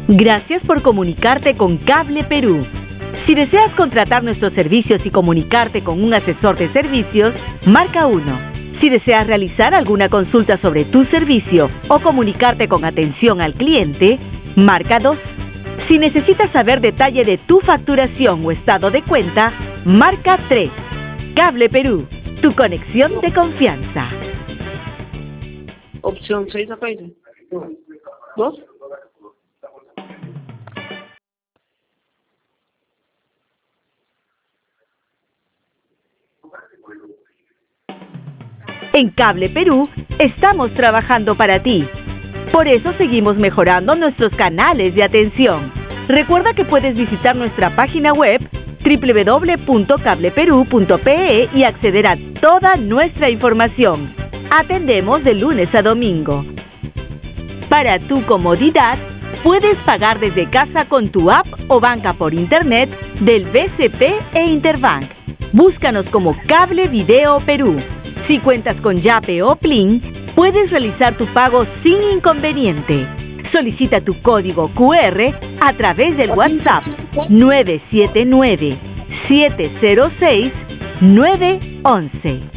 Gracias por comunicarte con Cable Perú. Si deseas contratar nuestros servicios y comunicarte con un asesor de servicios, marca 1. Si deseas realizar alguna consulta sobre tu servicio o comunicarte con atención al cliente, marca 2. Si necesitas saber detalle de tu facturación o estado de cuenta, marca 3. Cable Perú, tu conexión de confianza. Opción 6 acá dice. 2. En Cable Perú estamos trabajando para ti. Por eso seguimos mejorando nuestros canales de atención. Recuerda que puedes visitar nuestra página web www.cableperu.pe y acceder a toda nuestra información. Atendemos de lunes a domingo. Para tu comodidad, puedes pagar desde casa con tu app o banca por internet del BCP e Interbank. Búscanos como Cable Video Perú. Si cuentas con Yape o Plin, puedes realizar tu pago sin inconveniente. Solicita tu código QR a través del WhatsApp 979-706-911.